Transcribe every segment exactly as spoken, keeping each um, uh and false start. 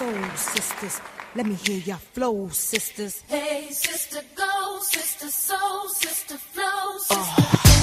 soul sisters. Let me hear your flow, sisters. Hey, sister, go, sister, soul, sister, flow, sister. Oh.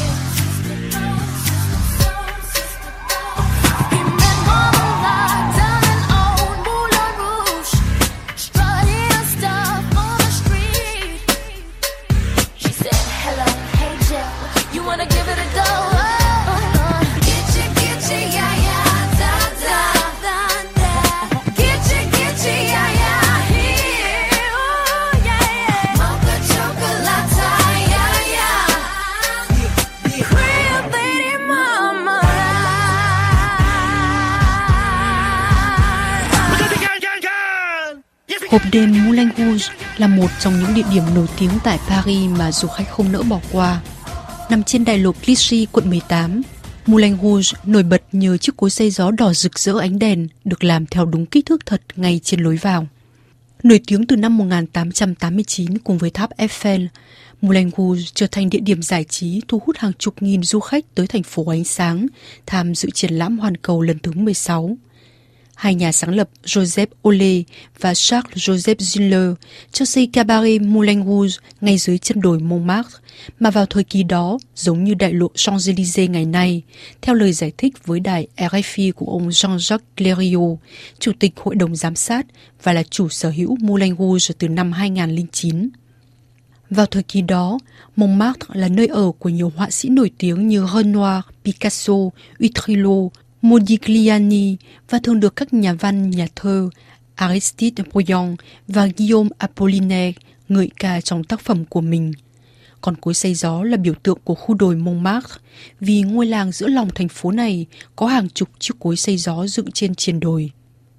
Hộp đêm Moulin Rouge là một trong những địa điểm nổi tiếng tại Paris mà du khách không nỡ bỏ qua. Nằm trên đại lộ Clichy, quận mười tám, Moulin Rouge nổi bật nhờ chiếc cối xay gió đỏ rực rỡ ánh đèn được làm theo đúng kích thước thật ngay trên lối vào. Nổi tiếng từ năm một nghìn tám trăm tám mươi chín cùng với tháp Eiffel, Moulin Rouge trở thành địa điểm giải trí thu hút hàng chục nghìn du khách tới thành phố ánh sáng tham dự triển lãm hoàn cầu lần thứ mười sáu. Hai nhà sáng lập Joseph Olé và Charles-Joseph Zinler cho xây cabaret Moulin Rouge ngay dưới chân đồi Montmartre, mà vào thời kỳ đó giống như đại lộ Champs-Élysées ngày nay, theo lời giải thích với đài R F I của ông Jean-Jacques Clériot, chủ tịch hội đồng giám sát và là chủ sở hữu Moulin Rouge từ năm hai nghìn lẻ chín. Vào thời kỳ đó, Montmartre là nơi ở của nhiều họa sĩ nổi tiếng như Renoir, Picasso, Utrillo, Modigliani và thường được các nhà văn, nhà thơ Aristide Briand và Guillaume Apollinaire ngợi ca trong tác phẩm của mình. Còn cối xay gió là biểu tượng của khu đồi Montmartre, vì ngôi làng giữa lòng thành phố này có hàng chục chiếc cối xay gió dựng trên triền đồi.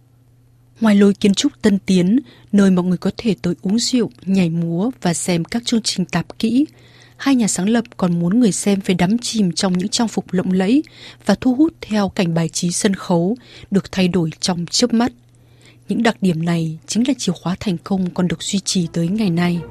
Ngoài lối kiến trúc tân tiến, nơi mọi người có thể tới uống rượu, nhảy múa và xem các chương trình tạp kỹ, hai nhà sáng lập còn muốn người xem phải đắm chìm trong những trang phục lộng lẫy và thu hút theo cảnh bài trí sân khấu được thay đổi trong chớp mắt. Những đặc điểm này chính là chìa khóa thành công còn được duy trì tới ngày nay.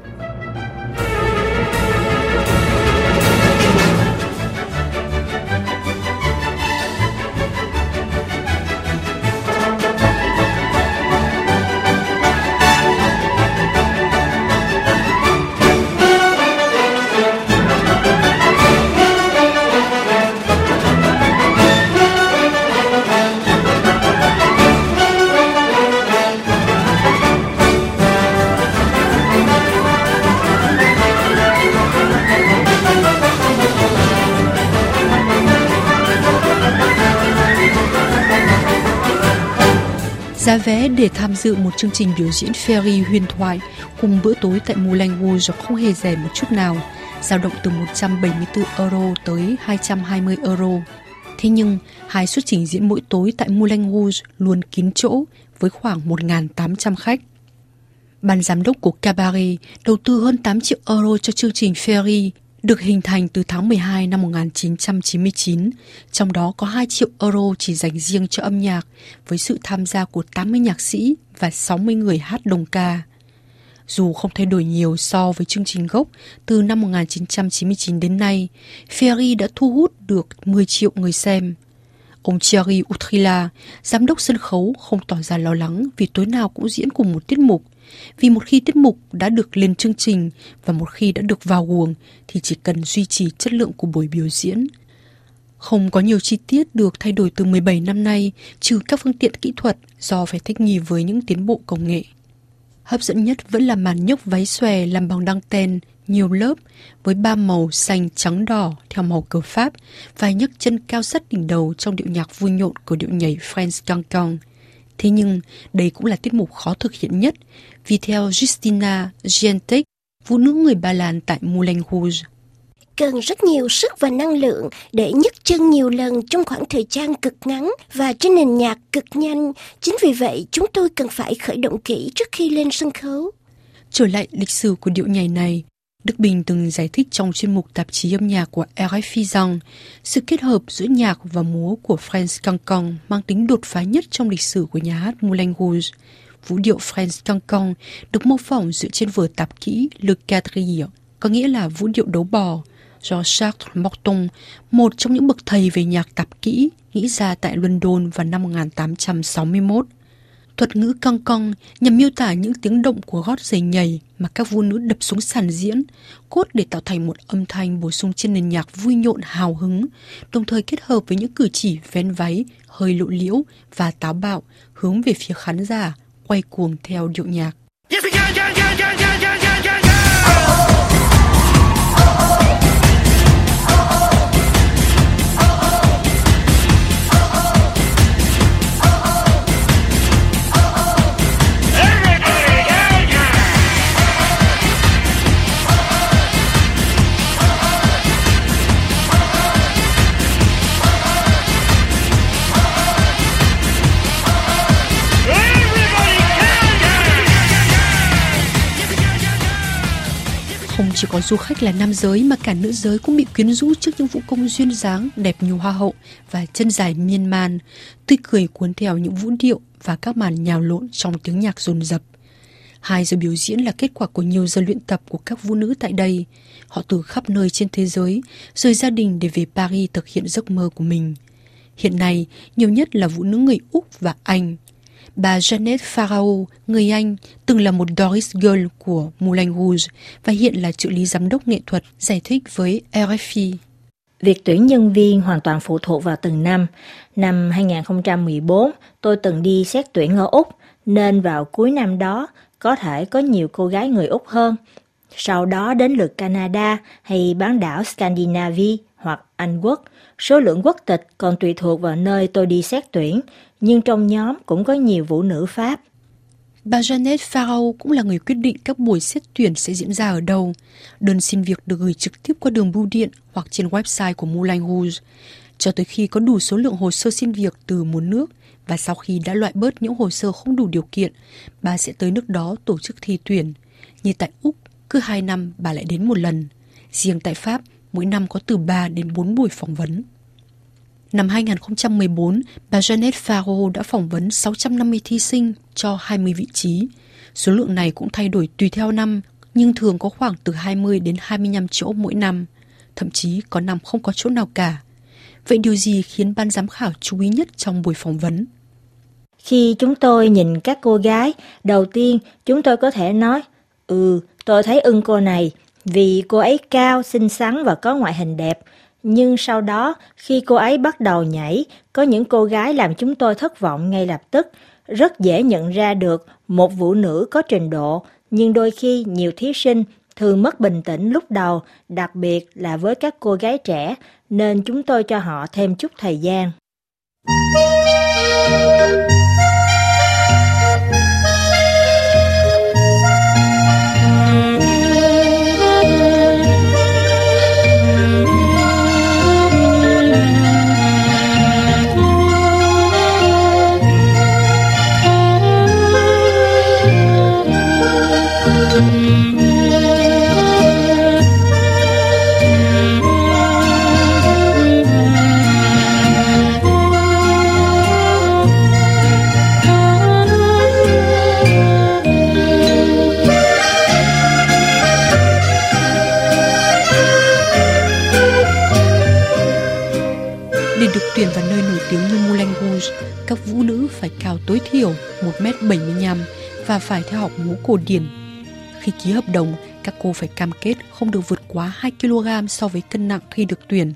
Giá vé để tham dự một chương trình biểu diễn Ferry huyền thoại cùng bữa tối tại Moulin Rouge không hề rẻ một chút nào, dao động từ một trăm bảy mươi tư euro tới hai trăm hai mươi euro. Thế nhưng, hai suất trình diễn mỗi tối tại Moulin Rouge luôn kín chỗ với khoảng một nghìn tám trăm khách. Ban giám đốc của cabaret đầu tư hơn tám triệu euro cho chương trình Ferry, được hình thành từ tháng mười hai năm một nghìn chín trăm chín mươi chín, trong đó có hai triệu euro chỉ dành riêng cho âm nhạc, với sự tham gia của tám mươi nhạc sĩ và sáu mươi người hát đồng ca. Dù không thay đổi nhiều so với chương trình gốc từ năm một nghìn chín trăm chín mươi chín đến nay, Ferry đã thu hút được mười triệu người xem. Ông Thierry Utrilla, giám đốc sân khấu, không tỏ ra lo lắng vì tối nào cũng diễn cùng một tiết mục. Vì một khi tiết mục đã được lên chương trình và một khi đã được vào guồng thì chỉ cần duy trì chất lượng của buổi biểu diễn. Không có nhiều chi tiết được thay đổi từ mười bảy năm nay, trừ các phương tiện kỹ thuật do phải thích nghi với những tiến bộ công nghệ. Hấp dẫn nhất vẫn là màn nhấc váy xòe làm bằng đăng ten nhiều lớp với ba màu xanh, trắng, đỏ theo màu cờ Pháp và nhấc chân cao sát đỉnh đầu trong điệu nhạc vui nhộn của điệu nhảy French Cancan. Thế nhưng, đây cũng là tiết mục khó thực hiện nhất, vì theo Justina Gientek, phụ nữ người Ba Lan tại Moulin Rouge, cần rất nhiều sức và năng lượng để nhấc chân nhiều lần trong khoảng thời gian cực ngắn và trên nền nhạc cực nhanh. Chính vì vậy, chúng tôi cần phải khởi động kỹ trước khi lên sân khấu. Trở lại lịch sử của điệu nhảy này, Đức Bình từng giải thích trong chuyên mục tạp chí âm nhạc của R F I rằng sự kết hợp giữa nhạc và múa của French Cancan mang tính đột phá nhất trong lịch sử của nhà hát Moulin Rouge. Vũ điệu French Cancan được mô phỏng dựa trên vở tạp kỹ Le Quadrille, có nghĩa là vũ điệu đấu bò, do Charles Morton, một trong những bậc thầy về nhạc tạp kỹ, nghĩ ra tại London vào năm một nghìn tám trăm sáu mươi mốt. Thuật ngữ cong cong nhằm miêu tả những tiếng động của gót giày nhảy mà các vũ nữ đập xuống sàn diễn, cốt để tạo thành một âm thanh bổ sung trên nền nhạc vui nhộn hào hứng, đồng thời kết hợp với những cử chỉ vén váy, hơi lộ liễu và táo bạo hướng về phía khán giả, quay cuồng theo điệu nhạc. Không chỉ có du khách là nam giới mà cả nữ giới cũng bị quyến rũ trước những vũ công duyên dáng, đẹp như hoa hậu và chân dài miên man, tươi cười cuốn theo những vũ điệu và các màn nhào lộn trong tiếng nhạc dồn dập. Hai giờ biểu diễn là kết quả của nhiều giờ luyện tập của các vũ nữ tại đây. Họ từ khắp nơi trên thế giới, rời gia đình để về Paris thực hiện giấc mơ của mình. Hiện nay, nhiều nhất là vũ nữ người Úc và Anh. Bà Janet Farao, người Anh, từng là một Doris Girl của Moulin Rouge và hiện là trợ lý giám đốc nghệ thuật, giải thích với R F I. Việc tuyển nhân viên hoàn toàn phụ thuộc vào từng năm. Năm hai không một bốn, tôi từng đi xét tuyển ở Úc, nên vào cuối năm đó có thể có nhiều cô gái người Úc hơn. Sau đó đến lượt Canada hay bán đảo Scandinavia hoặc Anh Quốc. Số lượng quốc tịch còn tùy thuộc vào nơi tôi đi xét tuyển, nhưng trong nhóm cũng có nhiều vũ nữ Pháp. Bà Janet Farao cũng là người quyết định các buổi xét tuyển sẽ diễn ra ở đâu. Đơn xin việc được gửi trực tiếp qua đường bưu điện hoặc trên website của Moulin Rouge, cho tới khi có đủ số lượng hồ sơ xin việc từ một nước, và sau khi đã loại bớt những hồ sơ không đủ điều kiện, bà sẽ tới nước đó tổ chức thi tuyển. Như tại Úc, cứ hai năm bà lại đến một lần. Riêng tại Pháp, mỗi năm có từ ba đến bốn buổi phỏng vấn. Năm hai không một bốn, bà Janet Farao đã phỏng vấn sáu trăm năm mươi thí sinh cho hai mươi vị trí. Số lượng này cũng thay đổi tùy theo năm, nhưng thường có khoảng từ hai mươi đến hai mươi lăm chỗ mỗi năm. Thậm chí có năm không có chỗ nào cả. Vậy điều gì khiến ban giám khảo chú ý nhất trong buổi phỏng vấn? Khi chúng tôi nhìn các cô gái, đầu tiên chúng tôi có thể nói, ừ, tôi thấy ưng cô này, vì cô ấy cao, xinh xắn và có ngoại hình đẹp. Nhưng sau đó, khi cô ấy bắt đầu nhảy, có những cô gái làm chúng tôi thất vọng ngay lập tức. Rất dễ nhận ra được một vũ nữ có trình độ, nhưng đôi khi nhiều thí sinh thường mất bình tĩnh lúc đầu, đặc biệt là với các cô gái trẻ, nên chúng tôi cho họ thêm chút thời gian. Tuyển vào nơi nổi tiếng như Moulin Rouge, các vũ nữ phải cao tối thiểu một mét bảy mươi lăm và phải theo học múa cổ điển. Khi ký hợp đồng, các cô phải cam kết không được vượt quá hai ki lô gam so với cân nặng khi được tuyển.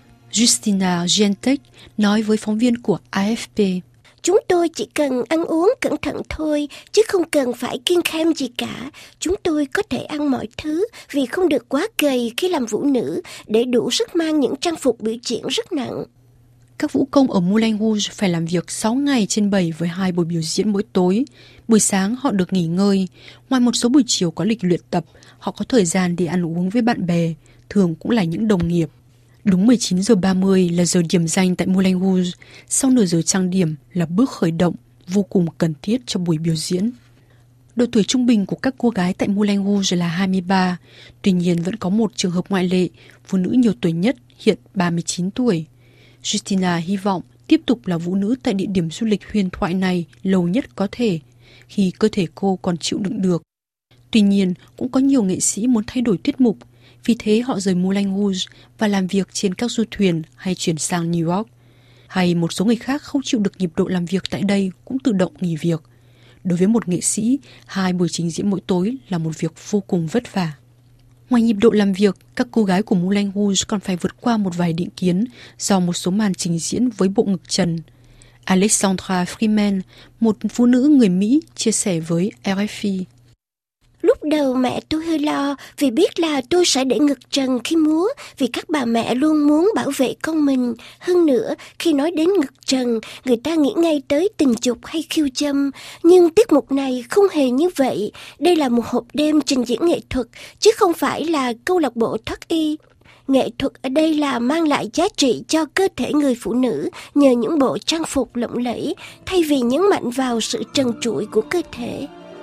Justina Gientek nói với phóng viên của A F P. Chúng tôi chỉ cần ăn uống cẩn thận thôi, chứ không cần phải kiêng khem gì cả. Chúng tôi có thể ăn mọi thứ vì không được quá gầy khi làm vũ nữ để đủ sức mang những trang phục biểu diễn rất nặng. Các vũ công ở Moulin Rouge phải làm việc sáu ngày trên bảy với hai buổi biểu diễn mỗi tối. Buổi sáng họ được nghỉ ngơi. Ngoài một số buổi chiều có lịch luyện tập, họ có thời gian để ăn uống với bạn bè, thường cũng là những đồng nghiệp. Đúng mười chín giờ ba mươi là giờ điểm danh tại Moulin Rouge. Sau nửa giờ trang điểm là bước khởi động vô cùng cần thiết cho buổi biểu diễn. Độ tuổi trung bình của các cô gái tại Moulin Rouge là hai mươi ba. Tuy nhiên vẫn có một trường hợp ngoại lệ, phụ nữ nhiều tuổi nhất hiện ba mươi chín tuổi. Justina hy vọng tiếp tục là vũ nữ tại địa điểm du lịch huyền thoại này lâu nhất có thể, khi cơ thể cô còn chịu đựng được. Tuy nhiên, cũng có nhiều nghệ sĩ muốn thay đổi tiết mục, vì thế họ rời Moulin Rouge và làm việc trên các du thuyền hay chuyển sang New York. Hay một số người khác không chịu được nhịp độ làm việc tại đây cũng tự động nghỉ việc. Đối với một nghệ sĩ, hai buổi trình diễn mỗi tối là một việc vô cùng vất vả. Ngoài nhịp độ làm việc, các cô gái của Moulin Rouge còn phải vượt qua một vài định kiến do một số màn trình diễn với bộ ngực trần. Alexandra Freeman, một phụ nữ người Mỹ, chia sẻ với R F I. Lúc đầu mẹ tôi hơi lo vì biết là tôi sẽ để ngực trần khi múa, vì các bà mẹ luôn muốn bảo vệ con mình. Hơn nữa, khi nói đến ngực trần, người ta nghĩ ngay tới tình dục hay khiêu dâm. Nhưng tiết mục này không hề như vậy. Đây là một hộp đêm trình diễn nghệ thuật, chứ không phải là câu lạc bộ thoát y. Nghệ thuật ở đây là mang lại giá trị cho cơ thể người phụ nữ nhờ những bộ trang phục lộng lẫy, thay vì nhấn mạnh vào sự trần trụi của cơ thể.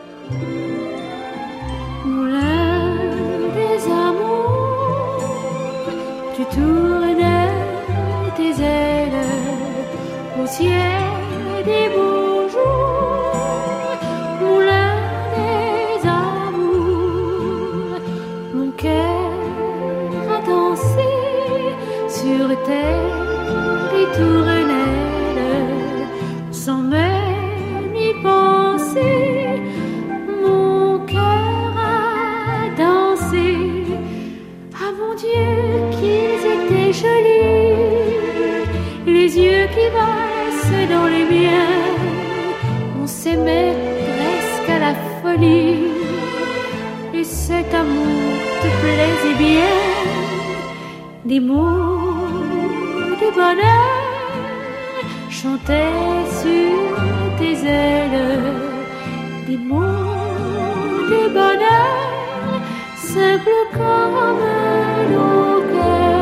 Moulin des amours, tu tournes tes ailes au ciel des beaux jours. Moulin des amours, mon cœur a dansé sur tes ritournelles sans même y penser. Jolis, les yeux qui valsent dans les miens, on s'aimait presque à la folie, et cet amour te plaisait bien. Des mots de bonheur chantaient sur tes ailes, des mots de bonheur simples comme nos cœurs.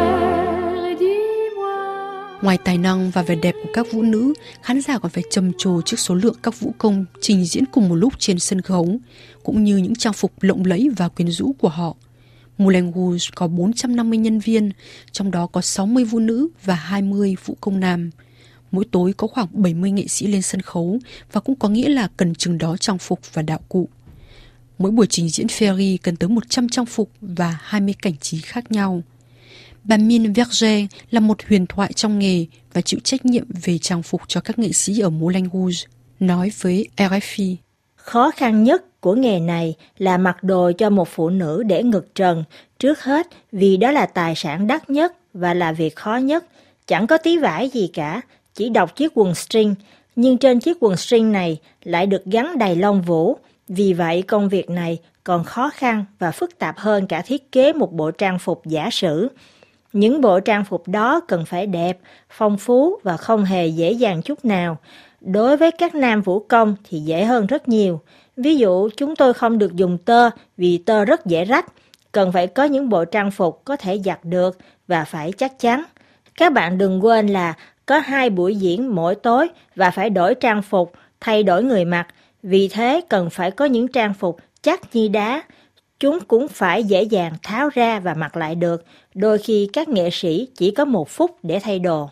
Ngoài tài năng và vẻ đẹp của các vũ nữ, khán giả còn phải trầm trồ trước số lượng các vũ công trình diễn cùng một lúc trên sân khấu, cũng như những trang phục lộng lẫy và quyến rũ của họ. Moulin Rouge có bốn trăm năm mươi nhân viên, trong đó có sáu mươi vũ nữ và hai mươi vũ công nam. Mỗi tối có khoảng bảy mươi nghệ sĩ lên sân khấu, và cũng có nghĩa là cần chừng đó trang phục và đạo cụ. Mỗi buổi trình diễn Ferry cần tới một trăm trang phục và hai mươi cảnh trí khác nhau. Bà Mine Verger là một huyền thoại trong nghề và chịu trách nhiệm về trang phục cho các nghệ sĩ ở Moulin Rouge, nói với R F I. Khó khăn nhất của nghề này là mặc đồ cho một phụ nữ để ngực trần, trước hết vì đó là tài sản đắt nhất và là việc khó nhất. Chẳng có tí vải gì cả, chỉ đọc chiếc quần string, nhưng trên chiếc quần string này lại được gắn đầy lông vũ. Vì vậy công việc này còn khó khăn và phức tạp hơn cả thiết kế một bộ trang phục giả sử. Những bộ trang phục đó cần phải đẹp, phong phú và không hề dễ dàng chút nào. Đối với các nam vũ công thì dễ hơn rất nhiều. Ví dụ, chúng tôi không được dùng tơ vì tơ rất dễ rách. Cần phải có những bộ trang phục có thể giặt được và phải chắc chắn. Các bạn đừng quên là có hai buổi diễn mỗi tối và phải đổi trang phục, thay đổi người mặc. Vì thế cần phải có những trang phục chắc như đá. Chúng cũng phải dễ dàng tháo ra và mặc lại được. Đôi khi các nghệ sĩ chỉ có một phút để thay đồ.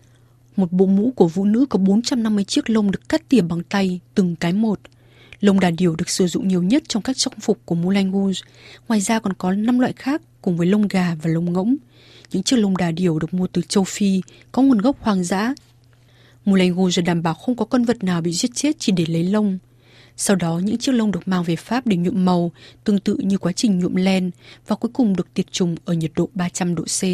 Một bộ mũ của vũ nữ có bốn trăm năm mươi chiếc lông được cắt tỉa bằng tay, từng cái một. Lông đà điểu được sử dụng nhiều nhất trong các trang phục của Moulin Rouge. Ngoài ra còn có năm loại khác cùng với lông gà và lông ngỗng. Những chiếc lông đà điểu được mua từ châu Phi, có nguồn gốc hoang dã. Moulin Rouge đảm bảo không có con vật nào bị giết chết chỉ để lấy lông. Sau đó những chiếc lông được mang về Pháp để nhuộm màu, tương tự như quá trình nhuộm len, và cuối cùng được tiệt trùng ở nhiệt độ ba trăm độ C.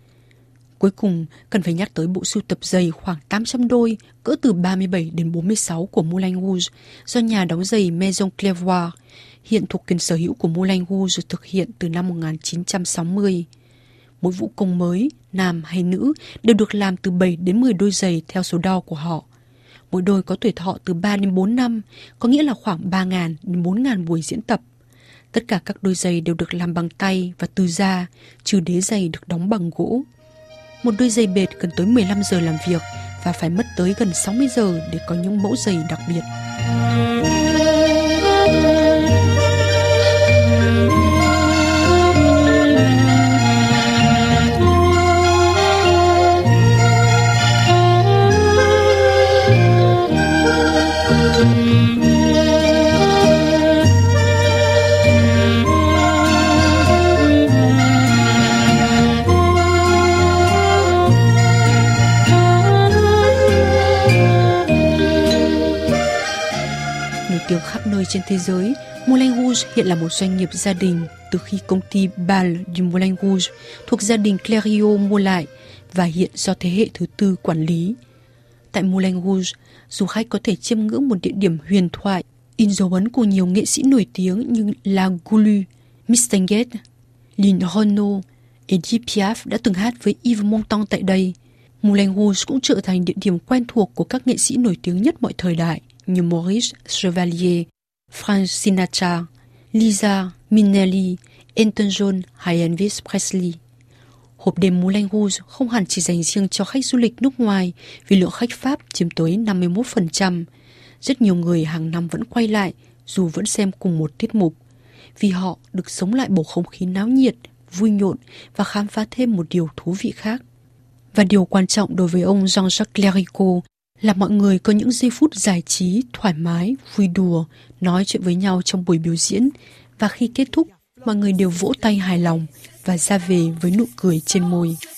Cuối cùng, cần phải nhắc tới bộ sưu tập giày khoảng tám trăm đôi, cỡ từ ba mươi bảy đến bốn mươi sáu của Moulin Rouge, do nhà đóng giày Maison Clairvoy, hiện thuộc quyền sở hữu của Moulin Rouge, thực hiện từ năm một nghìn chín trăm sáu mươi. Mỗi vũ công mới, nam hay nữ, đều được làm từ bảy đến mười đôi giày theo số đo của họ. Mỗi đôi có tuổi thọ từ ba đến bốn năm, có nghĩa là khoảng ba nghìn đến bốn nghìn buổi diễn tập. Tất cả các đôi giày đều được làm bằng tay và từ da, trừ đế giày được đóng bằng gỗ. Một đôi giày bệt cần tới mười lăm giờ làm việc và phải mất tới gần sáu mươi giờ để có những mẫu giày đặc biệt. nổi tiếng khắp nơi trên thế giới, Moulin Rouge hiện là một doanh nghiệp gia đình từ khi công ty Bal du Moulin Rouge thuộc gia đình Cleriot mua lại và hiện do thế hệ thứ tư quản lý. Tại Moulin Rouge, du khách có thể chiêm ngưỡng một địa điểm huyền thoại, in dấu ấn của nhiều nghệ sĩ nổi tiếng như La Goulue, Mistinguett, Lynn Renaud, Edith Piaf đã từng hát với Yves Montand tại đây. Moulin Rouge cũng trở thành địa điểm quen thuộc của các nghệ sĩ nổi tiếng nhất mọi thời đại như Maurice Chevalier, Frank Sinatra, Liza Minnelli, Elton John hay Elvis Presley. Hộp đêm Moulin Rouge không hẳn chỉ dành riêng cho khách du lịch nước ngoài vì lượng khách Pháp chiếm tới năm mươi mốt phần trăm. Rất nhiều người hàng năm vẫn quay lại dù vẫn xem cùng một tiết mục, vì họ được sống lại bầu không khí náo nhiệt, vui nhộn và khám phá thêm một điều thú vị khác. Và điều quan trọng đối với ông Jean-Jacques Clerico là mọi người có những giây phút giải trí, thoải mái, vui đùa, nói chuyện với nhau trong buổi biểu diễn, và khi kết thúc, mọi người đều vỗ tay hài lòng và ra về với nụ cười trên môi.